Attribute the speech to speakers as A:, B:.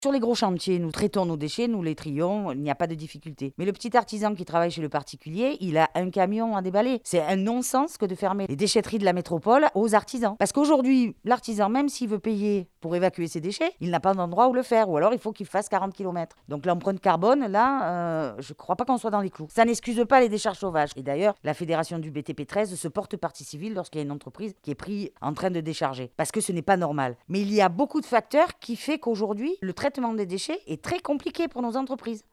A: Sur les gros chantiers, nous traitons nos déchets, nous les trions, il n'y a pas de difficulté. Mais le petit artisan qui travaille chez le particulier, il a un camion à déballer. C'est un non-sens que de fermer les déchetteries de la métropole aux artisans. Parce qu'aujourd'hui, l'artisan, même s'il veut payer pour évacuer ses déchets, il n'a pas d'endroit où le faire. Ou alors, il faut qu'il fasse 40 km. Donc l'empreinte carbone, là, je ne crois pas qu'on soit dans les clous. Ça n'excuse pas les décharges sauvages. Et d'ailleurs, la fédération du BTP 13 se porte partie civile lorsqu'il y a une entreprise qui est prise en train de décharger. Parce que ce n'est pas normal. Mais il y a beaucoup de facteurs qui font qu'aujourd'hui, le traitement des déchets est très compliqué pour nos entreprises.